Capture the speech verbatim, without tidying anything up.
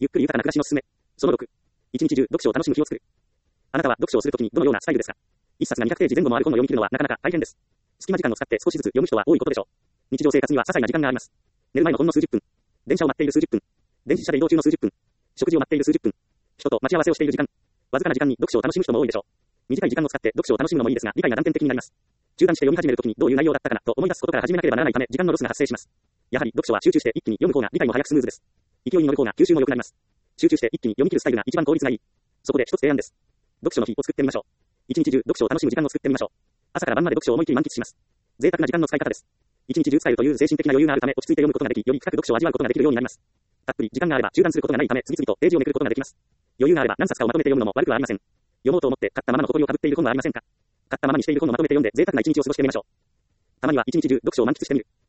ゆっくり豊かな暮らしのすすめ。そのろく。一日中読書を楽しむ日を作る。あなたは読書をするときにどのようなスタイルですか？一冊がにひゃくページ前後もある本を読み切るのはなかなか大変です。隙間時間を使って少しずつ読む人は多いことでしょう。日常生活には些細な時間があります。寝る前のほんの数十分。電車を待っている数十分。電子車で移動中の数十分。食事を待っている数十分。人と待ち合わせをしている時間。わずかな時間に読書を楽しむ人も多いでしょう。短い時間を使って読書を楽しむのもいいですが、理解が断片的になります。中断して読み始めるときにどういう内容だったかなと思い出すことから始めなければならないため、時間のロスが発生します。やはり読書は集中して一気に読む方が理解も早くスムーズです。勢いに乗る方が吸収も良くなります。集中して一気に読み切るスタイルが一番効率がいい。そこで一つ提案です。読書の日を作ってみましょう。一日中読書を楽しむ時間を作ってみましょう。朝から晩まで読書を思い切り満喫します。贅沢な時間の使い方です。一日中使えるという精神的な余裕があるため、落ち着いて読むことができ、より深く読書を味わうことができるようになります。たっぷり時間があれば中断することがないため、次々とページをめくることができます。余裕があれば何冊かをまとめて読むのも悪くはありません。読もうと思って買ったままの埃をかぶっている本はありませんか？買ったままにしている本をまとめて読んで贅沢な一日を過ごしてみましょう。たまには一日中読書を満喫してみる。